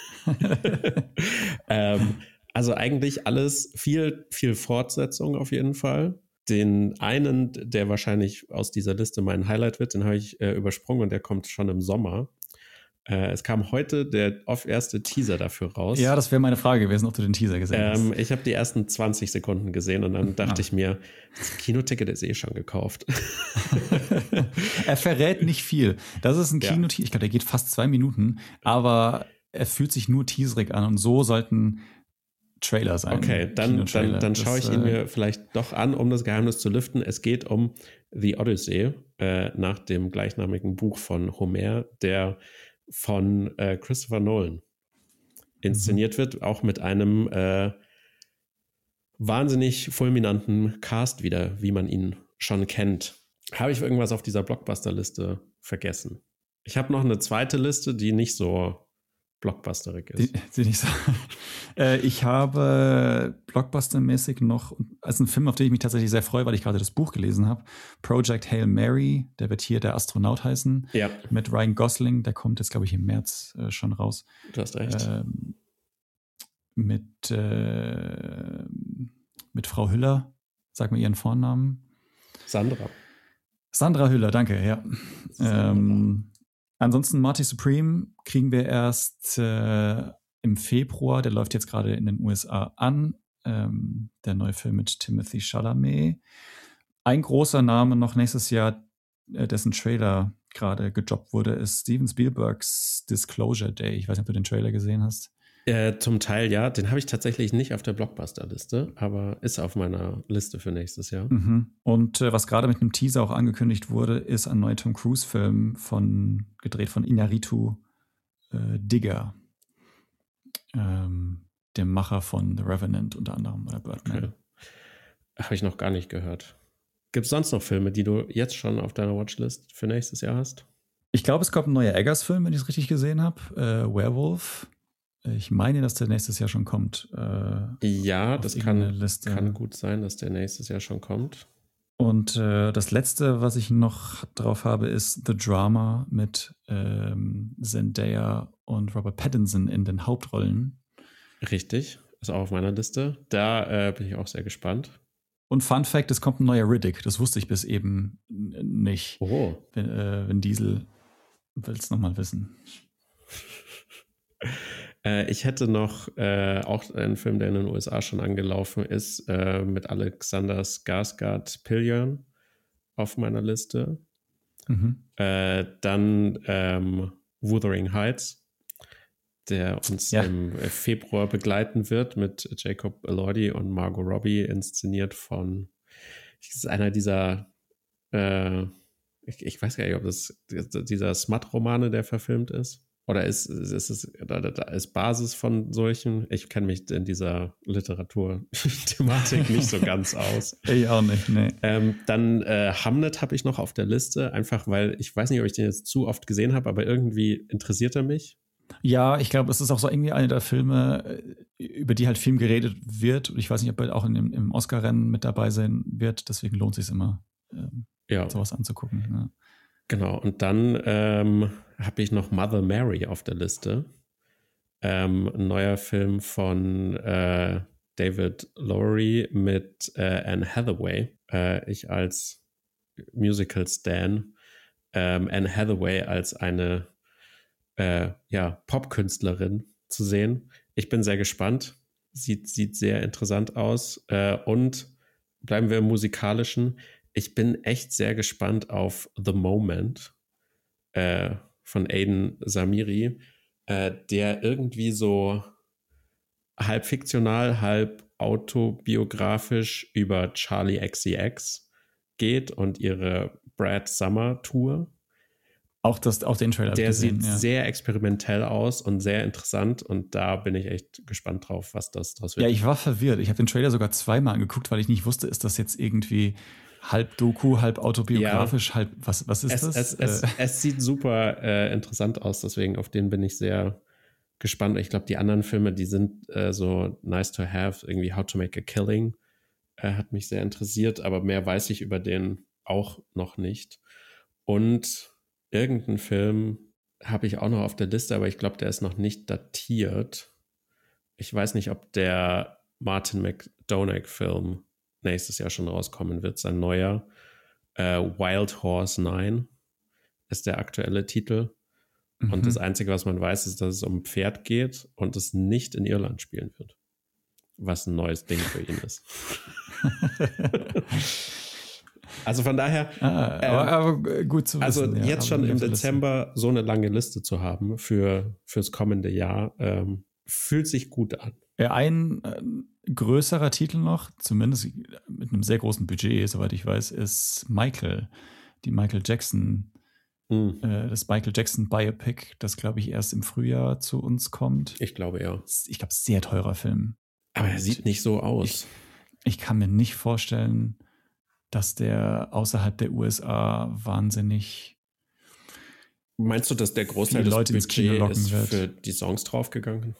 ähm, also eigentlich alles viel, viel Fortsetzung auf jeden Fall. Den einen, der wahrscheinlich aus dieser Liste mein Highlight wird, den habe ich äh, übersprungen und der kommt schon im Sommer. Äh, es kam heute der erste Teaser dafür raus. Ja, das wäre meine Frage gewesen, ob du den Teaser gesehen ähm, hast. Ich habe die ersten zwanzig Sekunden gesehen und dann dachte ah. ich mir, das Kinoticket ist eh schon gekauft. Er verrät nicht viel. Das ist ein Ja. Kinoteaser, ich glaube, der geht fast zwei Minuten, aber er fühlt sich nur teaserig an und so sollten Trailer sein. Okay, dann, dann, dann schaue ich ihn mir vielleicht doch an, um das Geheimnis zu lüften. Es geht um The Odyssey, äh, nach dem gleichnamigen Buch von Homer, der von äh, Christopher Nolan inszeniert mhm. wird, auch mit einem äh, wahnsinnig fulminanten Cast wieder, wie man ihn schon kennt. Habe ich irgendwas auf dieser Blockbuster-Liste vergessen? Ich habe noch eine zweite Liste, die nicht so blockbusterig ist. Die, die nicht so. äh, ich habe blockbustermäßig noch, also ein Film, auf den ich mich tatsächlich sehr freue, weil ich gerade das Buch gelesen habe, Project Hail Mary, der wird hier der Astronaut heißen, ja. mit Ryan Gosling, der kommt jetzt, glaube ich, im März äh, schon raus. Du hast recht. Ähm, mit, äh, mit Frau Hüller, sag mir ihren Vornamen. Sandra. Sandra Hüller, danke, ja. Ähm, Ansonsten Marty Supreme kriegen wir erst äh, im Februar, der läuft jetzt gerade in den U S A an, ähm, der neue Film mit Timothée Chalamet. Ein großer Name noch nächstes Jahr, äh, dessen Trailer gerade gejobbt wurde, ist Steven Spielbergs Disclosure Day. Ich weiß nicht, ob du den Trailer gesehen hast. Äh, zum Teil ja, den habe ich tatsächlich nicht auf der Blockbuster-Liste, aber ist auf meiner Liste für nächstes Jahr. Mhm. Und äh, was gerade mit einem Teaser auch angekündigt wurde, ist ein neuer Tom Cruise-Film, von, gedreht von Inarritu äh, Digger, ähm, dem Macher von The Revenant unter anderem oder Birdman. Okay. Habe ich noch gar nicht gehört. Gibt es sonst noch Filme, die du jetzt schon auf deiner Watchlist für nächstes Jahr hast? Ich glaube, es kommt ein neuer Eggers-Film, wenn ich es richtig gesehen habe, äh, Werewolf. Ich meine, dass der nächstes Jahr schon kommt. Äh, ja, das kann, kann gut sein, dass der nächstes Jahr schon kommt. Und äh, das Letzte, was ich noch drauf habe, ist The Drama mit ähm, Zendaya und Robert Pattinson in den Hauptrollen. Richtig, ist auch auf meiner Liste. Da äh, bin ich auch sehr gespannt. Und Fun Fact, es kommt ein neuer Riddick. Das wusste ich bis eben nicht. Oh. Wenn, äh, wenn Diesel will es nochmal wissen. Ich hätte noch äh, auch einen Film, der in den U S A schon angelaufen ist, äh, mit Alexander Skarsgård Pilgrim auf meiner Liste. Mhm. Äh, dann ähm, Wuthering Heights, der uns ja. im Februar begleiten wird mit Jacob Elordi und Margot Robbie, inszeniert von, das ist einer dieser, äh, ich, ich weiß gar nicht, ob das dieser Smut-Romane, der verfilmt ist. Oder ist, ist, ist, ist Basis von solchen? Ich kenne mich in dieser Literatur-Thematik nicht so ganz aus. Ich auch nicht, nee. Ähm, dann äh, Hamlet habe ich noch auf der Liste, einfach weil ich weiß nicht, ob ich den jetzt zu oft gesehen habe, aber irgendwie interessiert er mich. Ja, ich glaube, es ist auch so irgendwie einer der Filme, über die halt viel geredet wird. Und ich weiß nicht, ob er auch in dem, im Oscar-Rennen mit dabei sein wird. Deswegen lohnt es sich immer, ähm, ja. sowas anzugucken. Ja. Genau, und dann ähm, habe ich noch Mother Mary auf der Liste. Ähm, ein neuer Film von äh, David Lowery mit äh, Anne Hathaway. Äh, ich als Musical-Stan. Ähm, Anne Hathaway als eine äh, ja, Popkünstlerin zu sehen. Ich bin sehr gespannt. Sieht, sieht sehr interessant aus. Äh, und bleiben wir im Musikalischen. Ich bin echt sehr gespannt auf The Moment äh, von Aiden Samiri, äh, der irgendwie so halb fiktional, halb autobiografisch über Charli X C X geht und ihre Brad Summer Tour. Auch, das, auch den Trailer. Der gesehen, sieht ja. sehr experimentell aus und sehr interessant und da bin ich echt gespannt drauf, was das draus wird. Ja, ich war verwirrt. Ich habe den Trailer sogar zweimal angeguckt, weil ich nicht wusste, ist das jetzt irgendwie halb Doku, halb autobiografisch, ja. halb, was, was ist es, das? Es, es, äh. es sieht super äh, interessant aus, deswegen auf den bin ich sehr gespannt. Ich glaube, die anderen Filme, die sind äh, so nice to have, irgendwie How to Make a Killing äh, hat mich sehr interessiert, aber mehr weiß ich über den auch noch nicht. Und irgendeinen Film habe ich auch noch auf der Liste, aber ich glaube, der ist noch nicht datiert. Ich weiß nicht, ob der Martin McDonagh-Film nächstes Jahr schon rauskommen wird, sein neuer. Äh, Wild Horse neun ist der aktuelle Titel. Mhm. Und das Einzige, was man weiß, ist, dass es um ein Pferd geht und es nicht in Irland spielen wird. Was ein neues Ding für ihn ist. Also von daher, ah, ähm, aber, aber gut zu wissen. Also ja, jetzt schon im Dezember Liste. so eine lange Liste zu haben für fürs kommende Jahr, ähm, fühlt sich gut an. Ja, ein äh, größerer Titel noch, zumindest mit einem sehr großen Budget, soweit ich weiß, ist Michael, die Michael Jackson, hm. äh, das Michael Jackson Biopic, das glaube ich erst im Frühjahr zu uns kommt. Ich glaube ja. Ich glaube, sehr teurer Film. Aber Und er sieht nicht so aus. Ich, ich kann mir nicht vorstellen, dass der außerhalb der U S A wahnsinnig. Meinst du, dass der Großteil des Leute Budgets ist wird. für die Songs draufgegangen?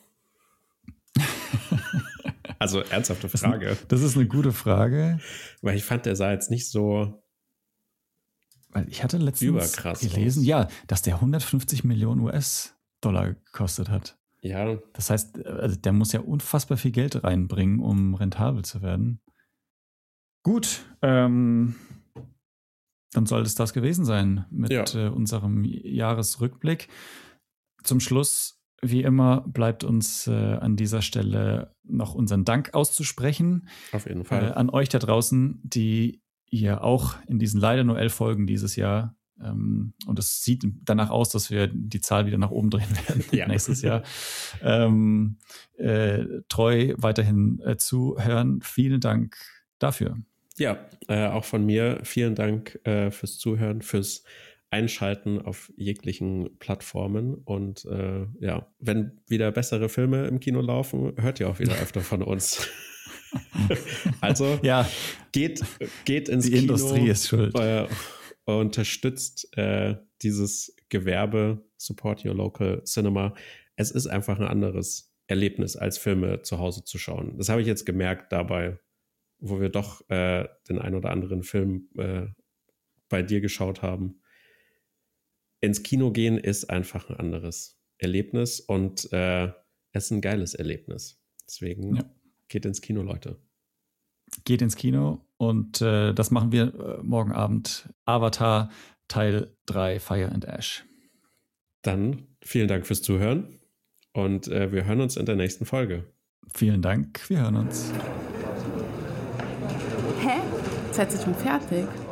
Also ernsthafte Frage. Das ist, das ist eine gute Frage. Weil ich fand, der sah jetzt nicht so Weil ich hatte letztens überkrass gelesen, aus. ja, dass der hundertfünfzig Millionen U S-Dollar gekostet hat. Ja. Das heißt, also der muss ja unfassbar viel Geld reinbringen, um rentabel zu werden. Gut, ähm, dann soll es das gewesen sein mit ja. äh, unserem Jahresrückblick. Zum Schluss, wie immer, bleibt uns äh, an dieser Stelle noch unseren Dank auszusprechen. Auf jeden Fall. Äh, an euch da draußen, die ihr auch in diesen leider nur elf Folgen dieses Jahr, ähm, und es sieht danach aus, dass wir die Zahl wieder nach oben drehen werden ja. nächstes Jahr, ähm, äh, treu weiterhin äh, zuhören. Vielen Dank dafür. Ja, äh, auch von mir vielen Dank äh, fürs Zuhören, fürs Einschalten auf jeglichen Plattformen. Und äh, ja, wenn wieder bessere Filme im Kino laufen, hört ihr auch wieder öfter von uns. Also ja. geht, geht ins Die Kino. Die Industrie ist schuld. Äh, unterstützt äh, dieses Gewerbe, support your local cinema. Es ist einfach ein anderes Erlebnis, als Filme zu Hause zu schauen. Das habe ich jetzt gemerkt dabei, wo wir doch äh, den ein oder anderen Film äh, bei dir geschaut haben. Ins Kino gehen ist einfach ein anderes Erlebnis und äh, es ist ein geiles Erlebnis. Deswegen ja. Geht ins Kino, Leute. Geht ins Kino und äh, das machen wir äh, morgen Abend. Avatar Teil drei, Fire and Ash. Dann vielen Dank fürs Zuhören und äh, wir hören uns in der nächsten Folge. Vielen Dank, wir hören uns. Hä? Seid ihr schon fertig?